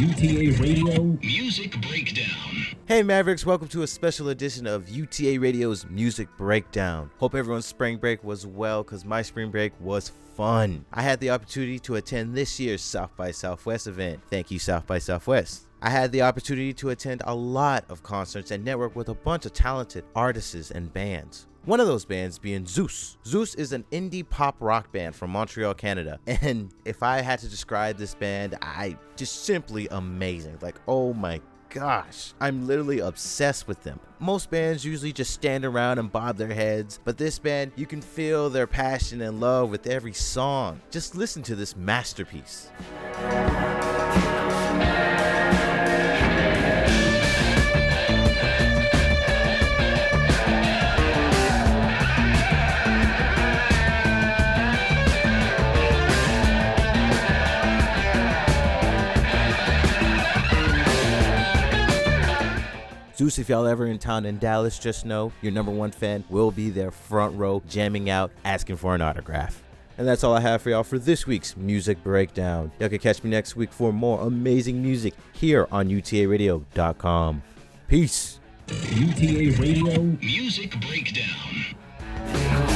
UTA Radio Music Breakdown. Hey Mavericks, welcome to a special edition of UTA Radio's Music Breakdown. Hope everyone's spring break was well, because my spring break was fun. I had the opportunity to attend this year's South by Southwest event. Thank you, South by Southwest. I had the opportunity to attend a lot of concerts and network with a bunch of talented artists and bands. One of those bands being Zeus. Zeus is an indie pop rock band from Montreal, Canada. And if I had to describe this band, just simply amazing. Like, oh my gosh, I'm literally obsessed with them. Most bands usually just stand around and bob their heads, but this band, you can feel their passion and love with every song. Just listen to this masterpiece. Zeus, if y'all ever in town in Dallas, just know your number one fan will be there front row, jamming out, asking for an autograph. And that's all I have for y'all for this week's Music Breakdown. Y'all can catch me next week for more amazing music here on UTARadio.com. Peace. UTA Radio Music Breakdown.